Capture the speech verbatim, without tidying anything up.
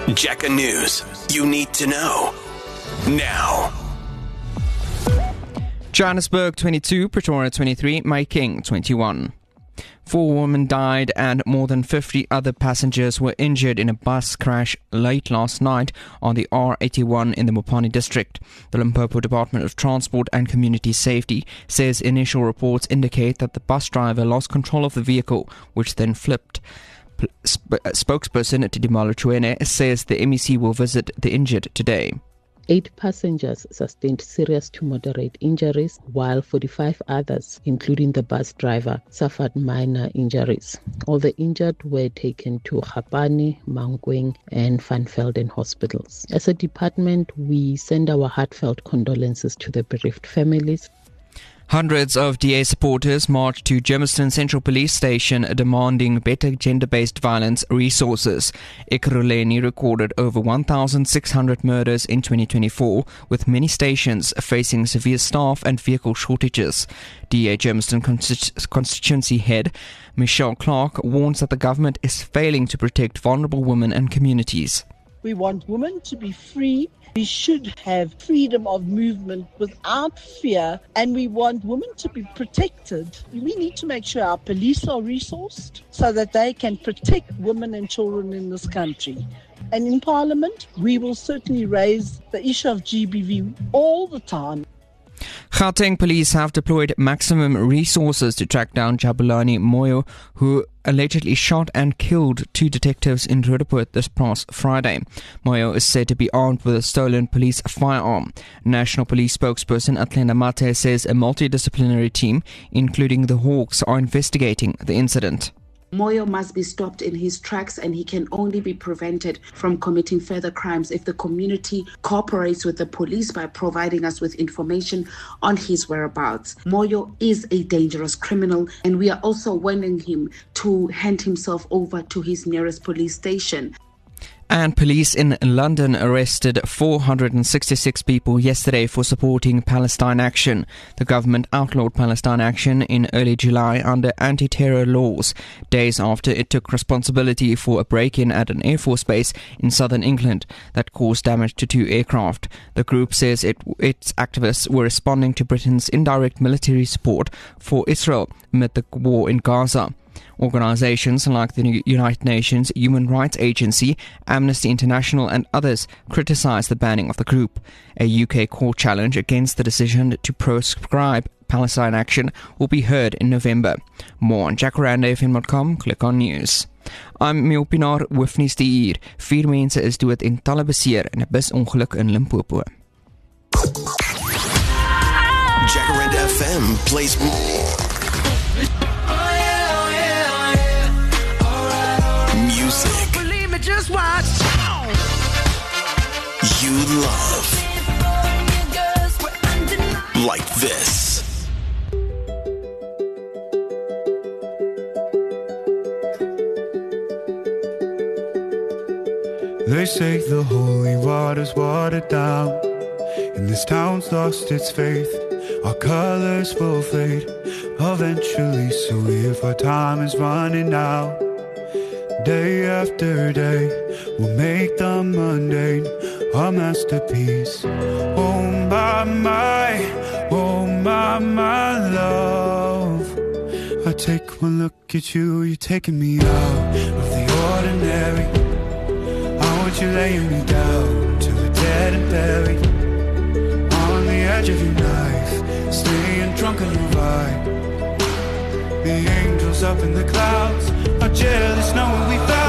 Jacka News. You need to know now. Johannesburg twenty-two, Pretoria twenty-three, Mayking twenty-one. Four women died and more than fifty other passengers were injured in a bus crash late last night on the R eighty-one in the Mopani district. The Limpopo Department of Transport and Community Safety says initial reports indicate that the bus driver lost control of the vehicle, which then flipped. Sp- spokesperson Tidimalo Chwene says the M E C will visit the injured today. Eight passengers sustained serious to moderate injuries, while forty-five others, including the bus driver, suffered minor injuries. All the injured were taken to Gapane, Mankweng and Van Velden hospitals. As a department, we send our heartfelt condolences to the bereaved families. Hundreds of D A supporters marched to Germiston Central Police Station demanding better gender-based violence resources. Ekurhuleni recorded over one thousand six hundred murders in twenty twenty-four, with many stations facing severe staff and vehicle shortages. D A Germiston Constitu- constituency head Michelle Clark warns that the government is failing to protect vulnerable women and communities. We want women to be free. We should have freedom of movement without fear, and we want women to be protected. We need to make sure our police are resourced so that they can protect women and children in this country. And in Parliament, we will certainly raise the issue of G B V all the time. Gauteng police have deployed maximum resources to track down Jabulani Moyo, who allegedly shot and killed two detectives in Roodepoort this past Friday. Moyo is said to be armed with a stolen police firearm. National Police spokesperson Athlenda Mate says a multidisciplinary team, including the Hawks, are investigating the incident. Moyo must be stopped in his tracks, and he can only be prevented from committing further crimes if the community cooperates with the police by providing us with information on his whereabouts. Moyo is a dangerous criminal, and we are also warning him to hand himself over to his nearest police station. And police in London arrested four hundred sixty-six people yesterday for supporting Palestine Action. The government outlawed Palestine Action in early July under anti-terror laws, days after it took responsibility for a break-in at an Air Force base in southern England that caused damage to two aircraft. The group says it, its activists were responding to Britain's indirect military support for Israel amid the war in Gaza. Organizations like the United Nations Human Rights Agency, Amnesty International and others criticize the banning of the group. A U K court challenge against the decision to proscribe Palestine Action will be heard in November. More on jacaranda f m dot com, click on news. I'm Miopinar hoofnuus die uur. Vier mense is dood en talle beseer in 'n busongeluk in Limpopo. Jacaranda F M plays more music Believe me, just watch. you love, like this. They say the holy water's watered down, and this town's lost its faith. Our colors will fade eventually, so if our time is running out, day after day, we'll make the mundane a masterpiece. Oh my, my, oh my, my love. I take one look at you, you're taking me out of the ordinary. I want you laying me down to the dead and buried, on the edge of your knife, staying drunk on your vibe. The angels up in the clouds are jealous knowing we found